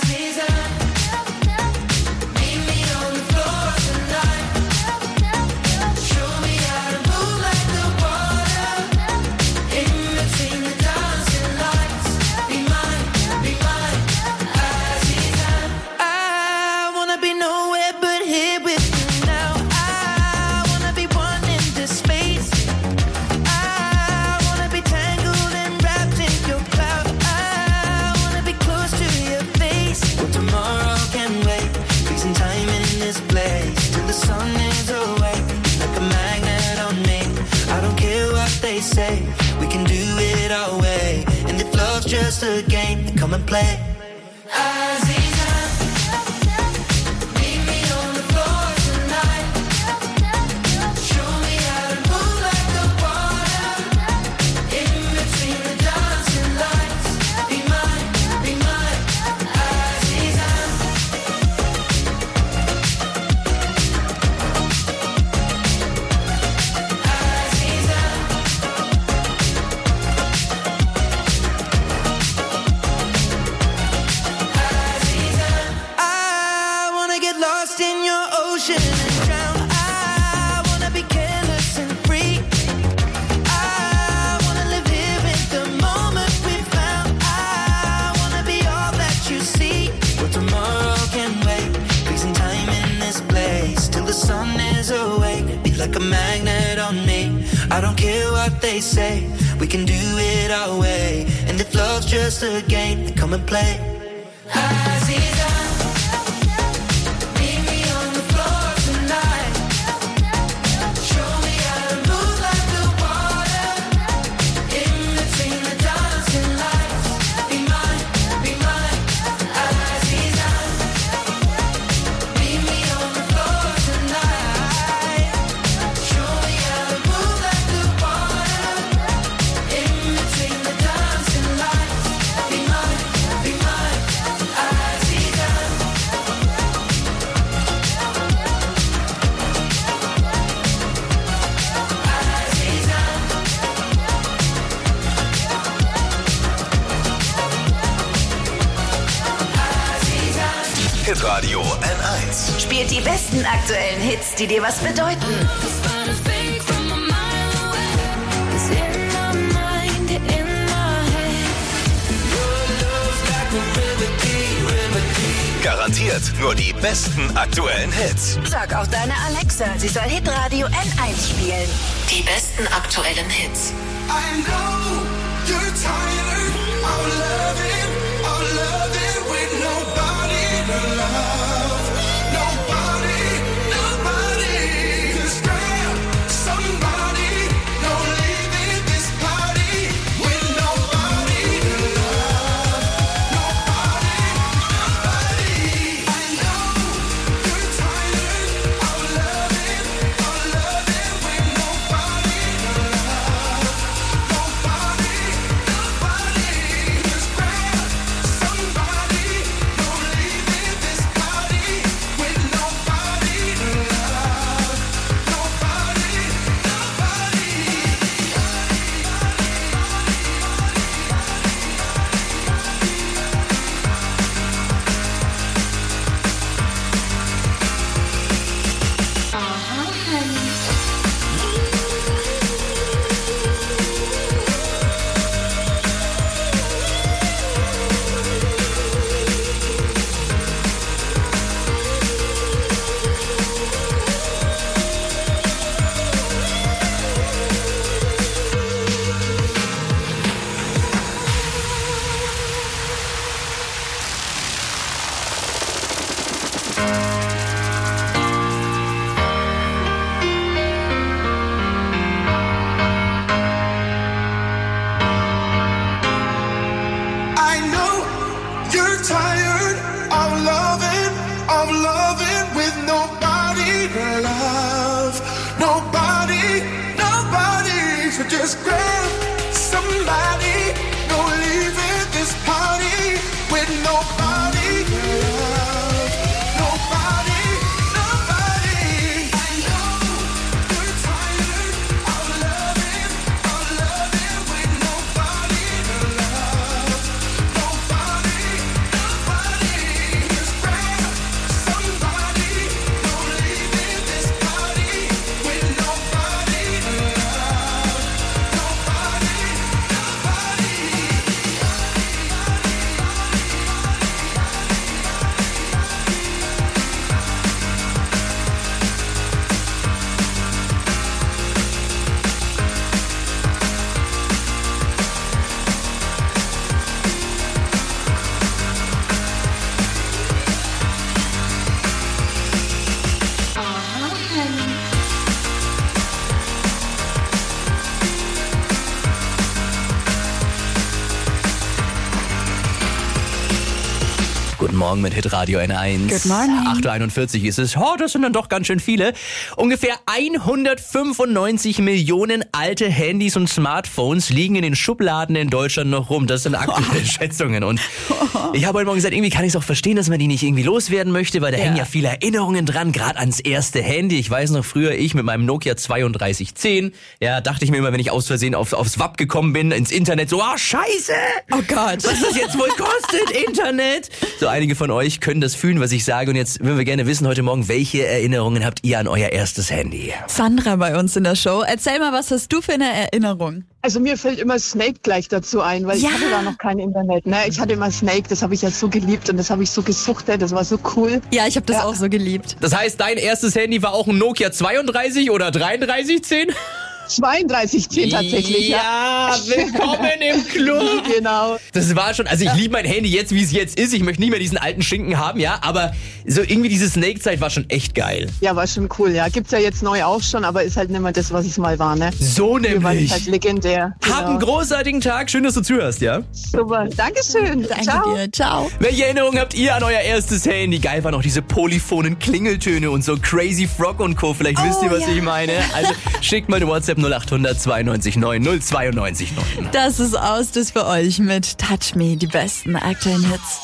Say we can do it our way, and if love's just a game, then come and play. Like a magnet on me. I don't care what they say, we can do it our way. And if love's just a game, then come and play. Hitradio N eins. Spielt die besten aktuellen Hits, die dir was bedeuten. Garantiert nur die besten aktuellen Hits. Sag auch deiner Alexa, sie soll Hitradio N eins spielen. Die besten aktuellen Hits. I know you're tired of loving, of loving with nobody to love. Nobody, nobody. Just grab somebody. Don't leave in this party with nobody to love. Nobody, nobody. I know you're tired of loving, of loving with nobody to love. Nobody. Guten Morgen mit Hitradio N eins. Good morning. acht Uhr einundvierzig ist es. Oh, das sind dann doch ganz schön viele. Ungefähr hundertfünfundneunzig Millionen alte Handys und Smartphones liegen in den Schubladen in Deutschland noch rum. Das sind aktuelle oh. Schätzungen. Und ich habe heute Morgen gesagt, irgendwie kann ich es auch verstehen, dass man die nicht irgendwie loswerden möchte, weil da ja. hängen ja viele Erinnerungen dran, gerade ans erste Handy. Ich weiß noch früher, ich mit meinem Nokia zweiunddreißig zehn, ja, dachte ich mir immer, wenn ich aus Versehen auf, aufs W A P gekommen bin, ins Internet, so, ah, oh, scheiße! Oh Gott. Was das jetzt wohl kostet, Internet? So, einige von euch können das fühlen, was ich sage. Und jetzt würden wir gerne wissen heute Morgen, welche Erinnerungen habt ihr an euer erstes Handy? Sandra bei uns in der Show. Erzähl mal, was hast du für eine Erinnerung? Also mir fällt immer Snake gleich dazu ein, weil ja. ich hatte da noch kein Internet. Ne? Ich hatte immer Snake, das habe ich ja so geliebt und das habe ich so gesuchtet, das war so cool. Ja, ich habe das ja. auch so geliebt. Das heißt, dein erstes Handy war auch ein Nokia zweiunddreißig oder dreiunddreißig zehn? zweiunddreißig zehn tatsächlich, ja. Ja, willkommen im Club. Genau. Das war schon, also ich ja. liebe mein Handy jetzt, wie es jetzt ist. Ich möchte nicht mehr diesen alten Schinken haben, ja, aber so irgendwie diese Snake-Zeit war schon echt geil. Ja, war schon cool, ja. Gibt's ja jetzt neu auch schon, aber ist halt nicht mehr das, was es mal war, ne? So nämlich. War halt legendär. Genau. Hab einen großartigen Tag, schön, dass du zuhörst, ja? Super, Dankeschön. Danke Ciao. dir, ciao. Welche Erinnerungen habt ihr an euer erstes Handy? Geil waren auch diese polyphonen Klingeltöne und so Crazy Frog und Co. Vielleicht oh, wisst ihr, was ja. ich meine. Also schickt mal eine WhatsApp null acht hundert zweiundneunzig neun null zweiundneunzig neun. Das ist aus, das für euch mit Touch Me, die besten aktuellen Hits.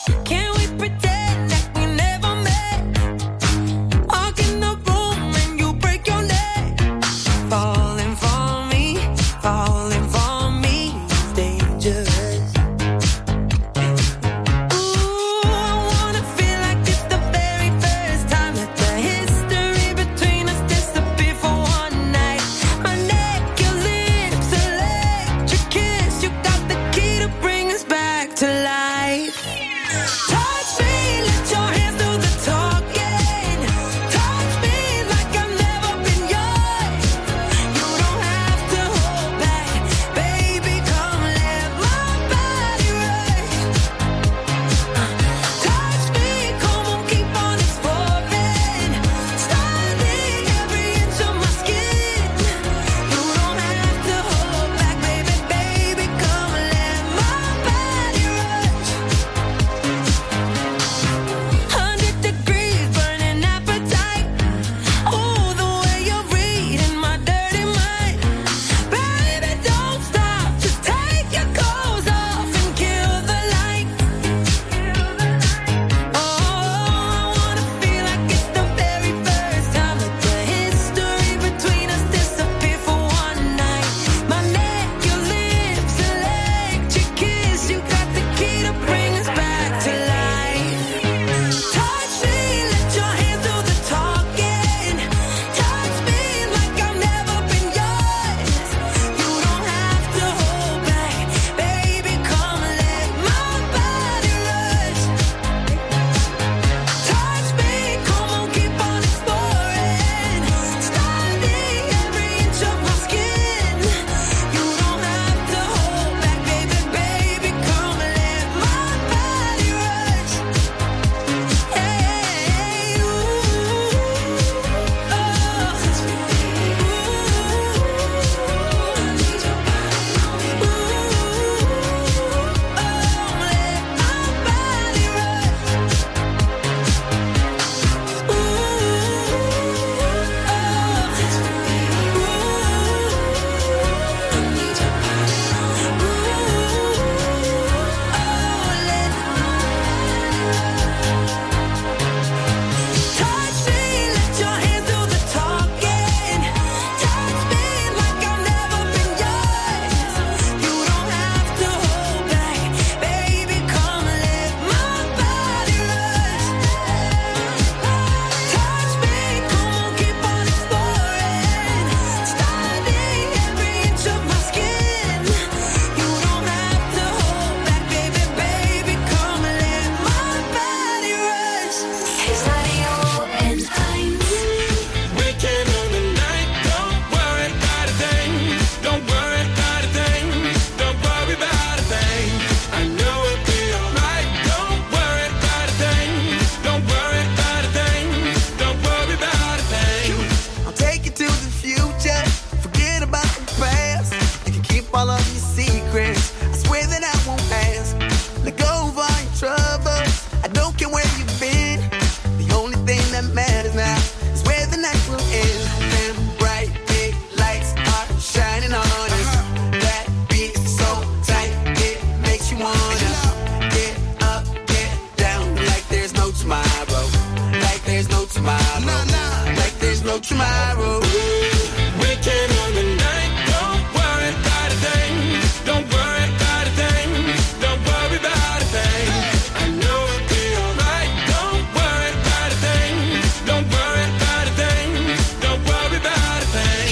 you wanna get up, get down like there's no tomorrow. Like there's no tomorrow. Like there's no tomorrow. We can on the night. Don't worry about a thing. Don't worry about a thing. Don't worry about a thing. I know it'll be alright. Don't worry about a thing. Don't worry about a thing. Don't worry about a thing.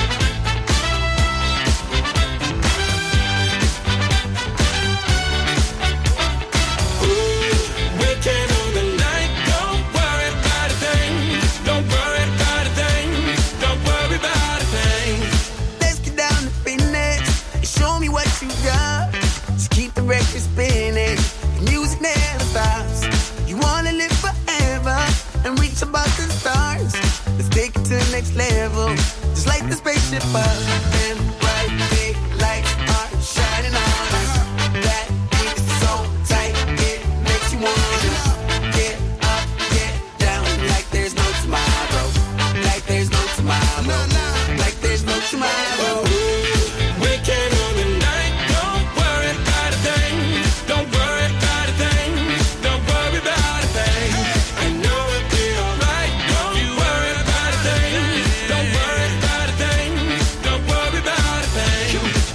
Ooh, we can on the night. Don't worry about a thing. Don't worry about a thing. Don't worry about a thing. Let's get down to business and show me what you got. Just keep the record spinning. The music never stops. You wanna live forever and reach above the stars. Let's take it to the next level. Just like the spaceship up and bright big lights are shining on us. That beat is so tight, it makes you wanna get up, get down like there's no tomorrow. Like there's no tomorrow. Like there's no tomorrow. We can on the night. Don't worry about a thing. Don't worry about a thing. Don't worry about a thing. I know it'll be alright. Don't worry about a thing. Don't worry about a thing. Don't worry about a thing.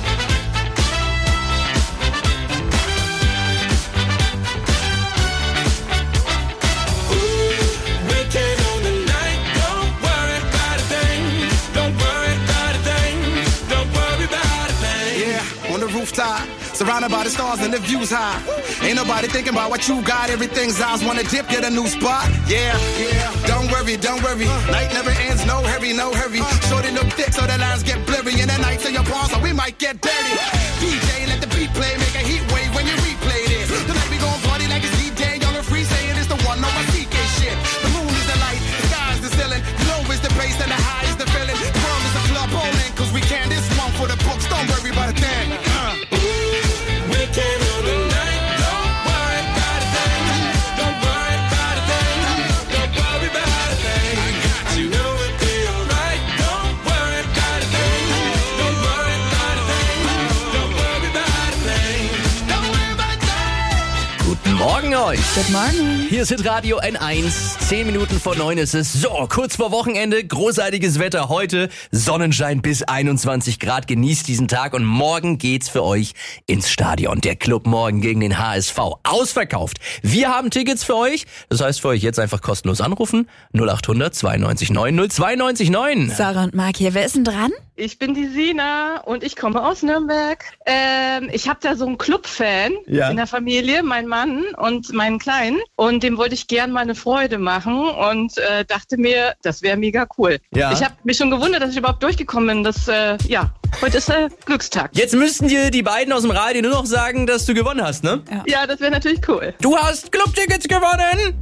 We can on the night. Don't worry about a thing. Don't worry about a thing. Don't worry about a thing. Yeah, on the rooftop, surrounded by the stars and the views high. Ain't nobody thinking about what you got. Everything's ours. Wanna dip, get a new spot. Yeah, yeah. Don't worry, don't worry. Night never ends. No hurry, no hurry. Shorty look thick, so the lines get blurry. And the nights in your palms, so we might get dirty. D J, let the beat play, make a heat wave when you replay this. Tonight we gon' party like it's D J, young and free, saying it's the one on my C K shit. The moon is the light, the sky is the ceiling. The low is the bass and the high is the feeling. The world is a club bowling, cause we can. This one for the books, don't worry about a thing. Uh. We can on the night. Don't worry about a thing. Don't worry about a thing. Don't worry about a thing. You know it'll be alright. Don't worry about a thing. Don't worry about a thing. Don't worry about a thing. Don't worry about a thing. Guten Morgen euch. Guten Morgen. Hier ist Hitradio N eins. Zehn Minuten vor neun ist es. So, kurz vor Wochenende. Großartiges Wetter heute. Sonnenschein bis einundzwanzig Grad. Genießt diesen Tag und morgen geht's für euch ins Stadion. Der Club morgen gegen den H S V. Ausverkauft. Wir haben Tickets für euch. Das heißt für euch jetzt einfach kostenlos anrufen. null acht hundert zweiundneunzig neun null zwei neun neun. Sarah und Marc hier. Wer ist denn dran? Ich bin die Sina und ich komme aus Nürnberg. Ähm, ich habe da so einen Club-Fan Ja. in der Familie, mein Mann und meinen Kleinen. Und dem wollte ich gern mal eine Freude machen und äh, dachte mir, das wäre mega cool. Ja. Ich habe mich schon gewundert, dass ich überhaupt durchgekommen bin. Das, äh, ja, heute ist der Glückstag. Jetzt müssten dir die beiden aus dem Radio nur noch sagen, dass du gewonnen hast, ne? Ja, ja, das wäre natürlich cool. Du hast Clubtickets gewonnen!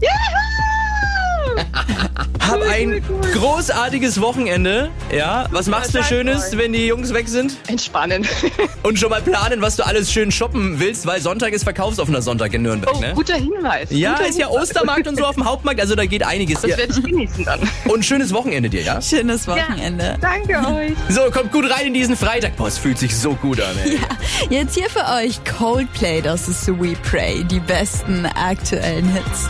Hab ein großartiges Wochenende. Ja, was machst du Schönes, wenn die Jungs weg sind? Entspannen. Und schon mal planen, was du alles schön shoppen willst, weil Sonntag ist verkaufsoffener Sonntag in Nürnberg, Oh, ne? guter Hinweis. Ja, guter ist ja Hinweis. Ostermarkt und so auf dem Hauptmarkt, also da geht einiges. Das Ja. werde ich genießen dann. Und schönes Wochenende dir, ja? Schönes Wochenende. Danke euch. So, kommt gut rein in diesen Freitag. Boah, es fühlt sich so gut an, ey. Ja, jetzt hier für euch Coldplay, das ist So We Pray, die besten aktuellen Hits.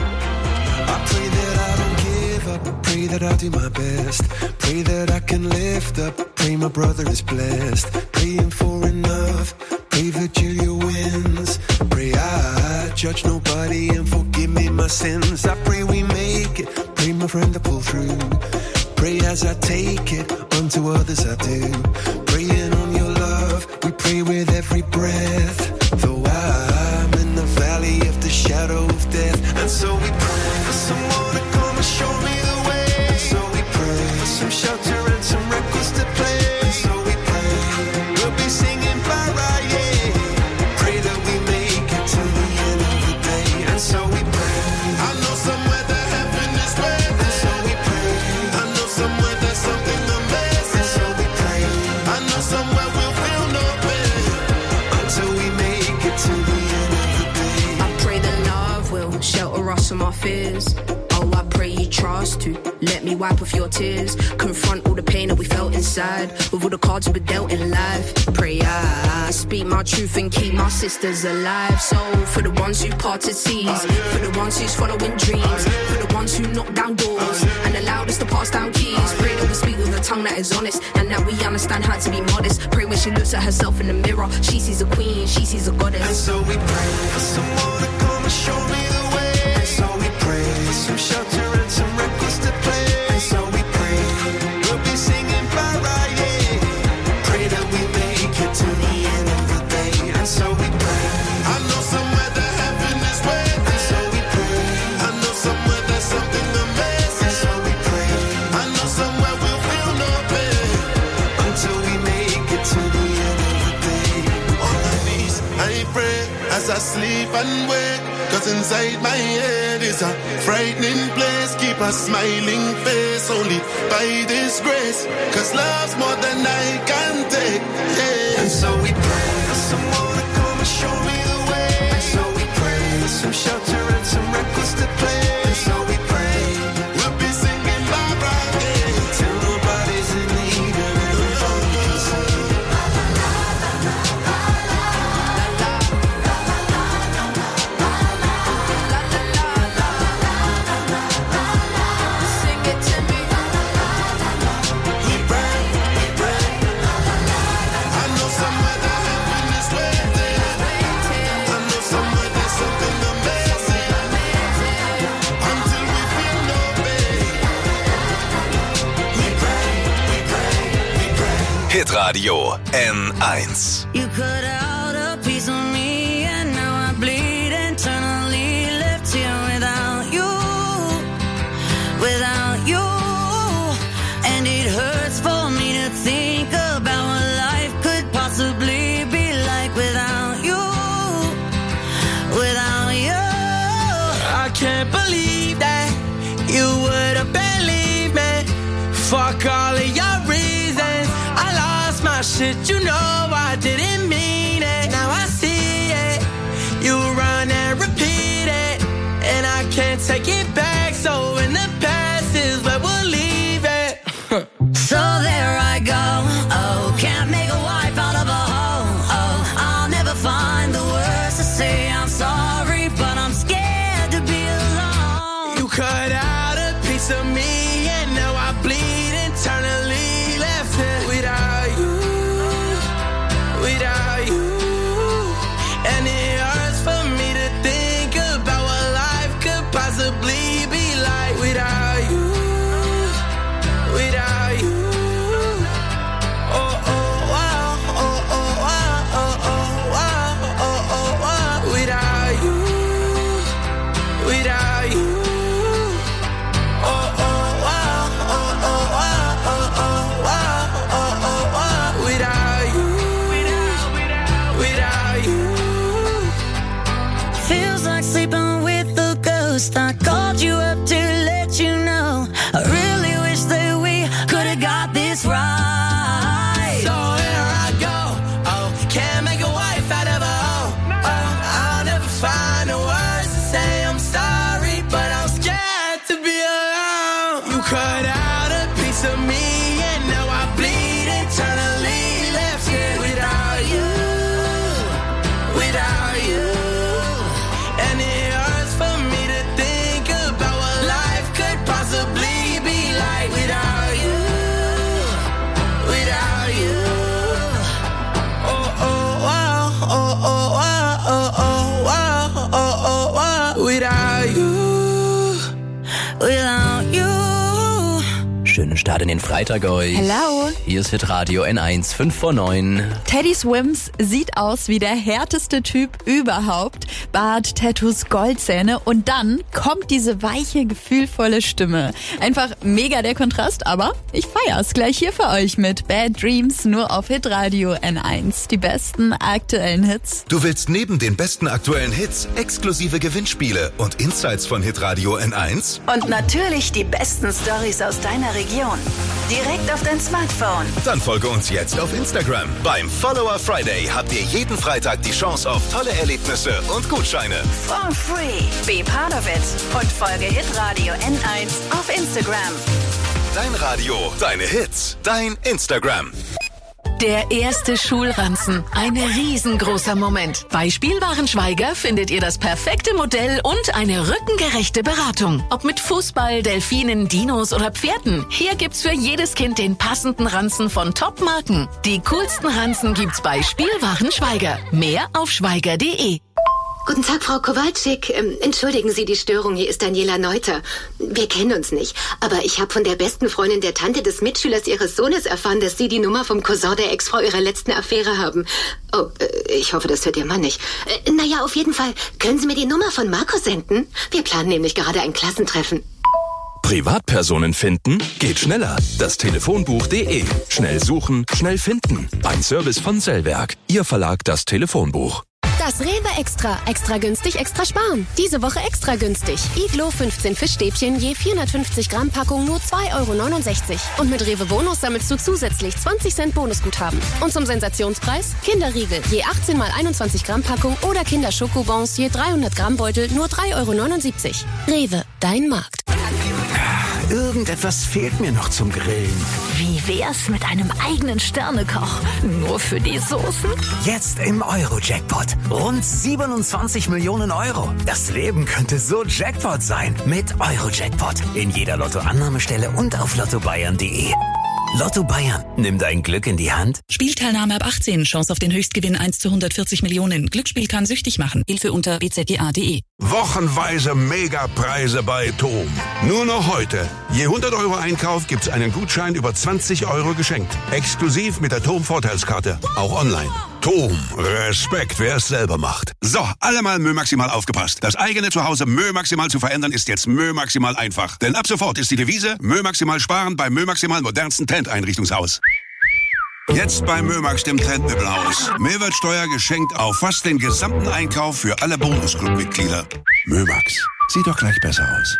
Pray that I'll do my best. Pray that I can lift up. Pray my brother is blessed. Praying for enough. Pray that Julia wins. Pray I judge nobody and forgive me my sins. I pray we make it. Pray my friend to pull through. Pray as I take it. Unto others I do. Praying on your love. We pray with every breath. Though I'm in the valley of the shadow of death. And so we pray for someone to come and show me the way. So we pray for some shelter and some records to play. So we pray we'll be singing para, yeah. Pray that we make it to the end of the day. And so we pray. I know somewhere that heaven is waiting. And so we pray. I know somewhere there's something amazing. And so we pray. I know somewhere we'll feel no pain until we make it to the end of the day. I pray that love will shelter us from our fears. Oh, I pray you trust to let me wipe off your tears. Confront all the pain that we felt inside with all the cards we've been dealt in life. Pray I speak my truth and keep my sisters alive. So for the ones who parted seas, for the ones who's following dreams, for the ones who knock down doors and allowed us to pass down keys. Pray that we speak with a tongue that is honest and that we understand how to be modest. Pray when she looks at herself in the mirror, she sees a queen, she sees a goddess. And so we pray for someone to come and show me the way. And so we pray for some shelter and some records to play. And so we pray we'll be singing para, yeah. Pray that we make it to the end of the day. And so we pray. I know somewhere that heaven is waiting. And so we pray. I know somewhere there's something amazing. And so we pray. I know somewhere we'll feel no pain until we make it to the end of the day. On my knees, I pray as I sleep and wake. Cause inside my head is a frightening place. Keep a smiling face only by this grace. Cause love's more than I can take, yeah. And so we pray for someone to come and show me the way. And so we pray for some shelter and some records to play. And so we pray we'll be singing bye bye, yeah, till nobody's in need and everybody can sing. Hitradio N eins. You cut out a piece of me and now I bleed internally. Left here without you, without you. And it hurts for me to think about what life could possibly be like without you, without you. I can't believe that you would have believed me. Fuck all of your reasons. I lost my shit, you know I didn't mean it. Now I see it. You run and repeat it, and I can't take it back. So in the past is where we'll leave it. So there I go. Oh, can't make a wife out of a hoe. Oh, I'll never find the words to say I'm sorry, but I'm scared to be alone. You cut out a piece of me, and now I bleed internally. Left it without you, without you. And it hurts for me to think about what life could possibly be like without you, without you. Oh, oh, wow, oh, oh, wow, oh, oh, wow, oh, oh, wow. Without you, without you. Oh, oh, wow, oh, oh, wow, oh, oh, wow, oh, oh, wow. Without you, without you. Feels like sleeping with a ghost. I called you up to let you know I really wish that we could have got this right. So here I go. Oh, can't make a wife out of a hoe. Oh, I'll never find the words to say I'm sorry, but I'm scared to be alone. You cut out a piece of me, and now I bleed internally. Left here without you, without you. And it hurts for me to think about what life could possibly be like without you, without you. Oh, oh, wow, oh, oh, wow, oh, oh, wow, oh, oh, wow. Without you, without you. Schönen Start in den Freitag euch. Hello. Hier ist Hitradio N eins, fünf vor neun. Teddy Swims sieht aus wie der härteste Typ überhaupt. Bart, Tattoos, Goldzähne und dann kommt diese weiche, gefühlvolle Stimme. Einfach mega der Kontrast, aber ich feier's gleich hier für euch mit Bad Dreams nur auf Hitradio N eins. Die besten aktuellen Hits. Du willst neben den besten aktuellen Hits exklusive Gewinnspiele und Insights von Hitradio N eins? Und natürlich die besten Storys aus deiner Region. Direkt auf dein Smartphone. Dann folge uns jetzt auf Instagram. Beim Follower Friday habt ihr jeden Freitag die Chance auf tolle Erlebnisse und Gutscheine. For free. Be part of it. Und folge Hitradio N eins auf Instagram. Dein Radio, deine Hits, dein Instagram. Der erste Schulranzen. Ein riesengroßer Moment. Bei Spielwarenschweiger findet ihr das perfekte Modell und eine rückengerechte Beratung. Ob mit Fußball, Delfinen, Dinos oder Pferden. Hier gibt's für jedes Kind den passenden Ranzen von Top-Marken. Die coolsten Ranzen gibt's bei Spielwarenschweiger. Mehr auf schweiger punkt de. Guten Tag, Frau Kowalczyk. Ähm, entschuldigen Sie die Störung, hier ist Daniela Neuter. Wir kennen uns nicht, aber ich habe von der besten Freundin der Tante des Mitschülers Ihres Sohnes erfahren, dass Sie die Nummer vom Cousin der Ex-Frau Ihrer letzten Affäre haben. Oh, äh, ich hoffe, das hört Ihr Mann nicht. Äh, naja, auf jeden Fall, können Sie mir die Nummer von Markus senden? Wir planen nämlich gerade ein Klassentreffen. Privatpersonen finden? Geht schneller. Das Telefonbuch punkt de. Schnell suchen, schnell finden. Ein Service von Sellwerk. Ihr Verlag das Telefonbuch. Das Rewe Extra. Extra günstig, extra sparen. Diese Woche extra günstig. Iglo fünfzehn Fischstäbchen je vierhundertfünfzig Gramm Packung nur zwei Euro neunundsechzig. Und mit Rewe Bonus sammelst du zusätzlich zwanzig Cent Bonusguthaben. Und zum Sensationspreis Kinderriegel je achtzehn mal einundzwanzig Gramm Packung oder Kinderschokobons je dreihundert Gramm Beutel nur drei Euro neunundsiebzig. Rewe, dein Markt. Irgendetwas fehlt mir noch zum Grillen. Wie wär's mit einem eigenen Sternekoch? Nur für die Soßen? Jetzt im Euro-Jackpot. Rund siebenundzwanzig Millionen Euro. Das Leben könnte so Jackpot sein. Mit Euro-Jackpot. In jeder Lottoannahmestelle und auf lotto bayern punkt de. Lotto Bayern. Nimm dein Glück in die Hand. Spielteilnahme ab achtzehn. Chance auf den Höchstgewinn eins zu hundertvierzig Millionen. Glücksspiel kann süchtig machen. Hilfe unter b z g a punkt de. Wochenweise Megapreise bei Tom. Nur noch heute. Je hundert Euro Einkauf gibt's einen Gutschein über zwanzig Euro geschenkt. Exklusiv mit der Tom Vorteilskarte. Auch online. Tom, Respekt, wer es selber macht. So, alle mal Mö Maximal aufgepasst. Das eigene Zuhause Mö Maximal zu verändern ist jetzt Mö Maximal einfach. Denn ab sofort ist die Devise Mö Maximal sparen beim Mö Maximal modernsten Trend-Einrichtungshaus. Jetzt bei Mömax, dem Trendmöbelhaus. Mehrwertsteuer geschenkt auf fast den gesamten Einkauf für alle Bonusclub-Mitglieder. Mömax, sieht doch gleich besser aus.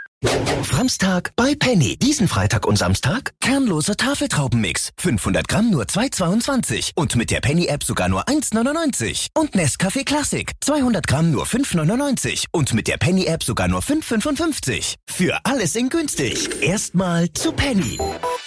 Samstag bei Penny. Diesen Freitag und Samstag kernloser Tafeltraubenmix. fünfhundert Gramm nur zwei Euro zweiundzwanzig. Und mit der Penny-App sogar nur eins Euro neunundneunzig. Und Nescafé Classic. zweihundert Gramm nur fünf Euro neunundneunzig. Und mit der Penny-App sogar nur fünf Euro fünfundfünfzig. Für alles in günstig. Erstmal zu Penny.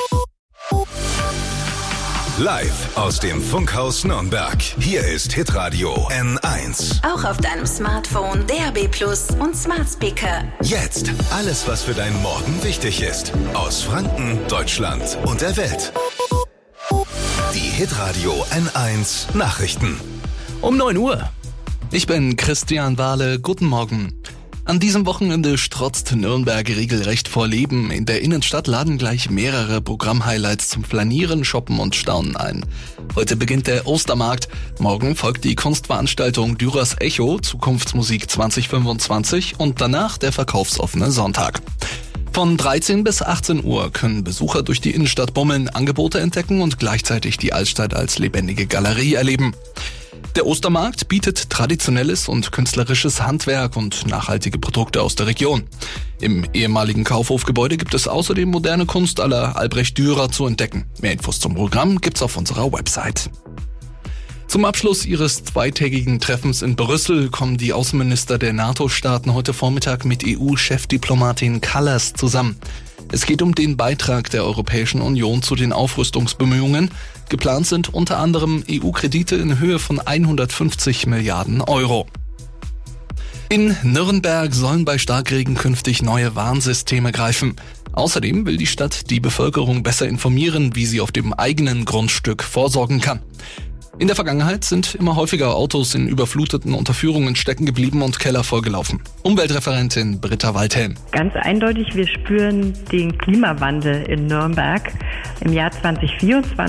Live aus dem Funkhaus Nürnberg. Hier ist Hitradio N eins. Auch auf deinem Smartphone, D A B Plus und Smart Speaker. Jetzt alles, was für deinen Morgen wichtig ist. Aus Franken, Deutschland und der Welt. Die Hitradio N eins Nachrichten. Um neun Uhr. Ich bin Christian Wahle. Guten Morgen. An diesem Wochenende strotzt Nürnberg regelrecht vor Leben. In der Innenstadt laden gleich mehrere Programmhighlights zum Flanieren, Shoppen und Staunen ein. Heute beginnt der Ostermarkt. Morgen folgt die Kunstveranstaltung Dürers Echo, Zukunftsmusik zwanzig fünfundzwanzig und danach der verkaufsoffene Sonntag. Von dreizehn bis achtzehn Uhr können Besucher durch die Innenstadt bummeln, Angebote entdecken und gleichzeitig die Altstadt als lebendige Galerie erleben. Der Ostermarkt bietet traditionelles und künstlerisches Handwerk und nachhaltige Produkte aus der Region. Im ehemaligen Kaufhofgebäude gibt es außerdem moderne Kunst à la Albrecht Dürer zu entdecken. Mehr Infos zum Programm gibt's auf unserer Website. Zum Abschluss ihres zweitägigen Treffens in Brüssel kommen die Außenminister der NATO-Staaten heute Vormittag mit E U-Chefdiplomatin Kallas zusammen. Es geht um den Beitrag der Europäischen Union zu den Aufrüstungsbemühungen. Geplant sind unter anderem E U-Kredite in Höhe von hundertfünfzig Milliarden Euro. In Nürnberg sollen bei Starkregen künftig neue Warnsysteme greifen. Außerdem will die Stadt die Bevölkerung besser informieren, wie sie auf dem eigenen Grundstück vorsorgen kann. In der Vergangenheit sind immer häufiger Autos in überfluteten Unterführungen stecken geblieben und Keller vollgelaufen. Umweltreferentin Britta Waldhelm. Ganz eindeutig, wir spüren den Klimawandel in Nürnberg. Im Jahr zwanzig vierundzwanzig